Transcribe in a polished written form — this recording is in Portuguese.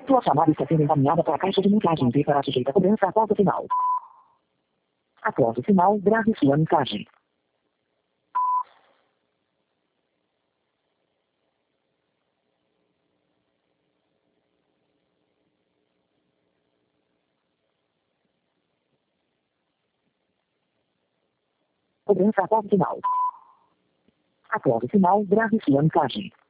Sua chamada está sendo encaminhada para a caixa de mensagens e será sujeita a cobrança após o sinal. Após o sinal, grave sua mensagem. Cobrança após o sinal. Após o sinal, grave sua mensagem.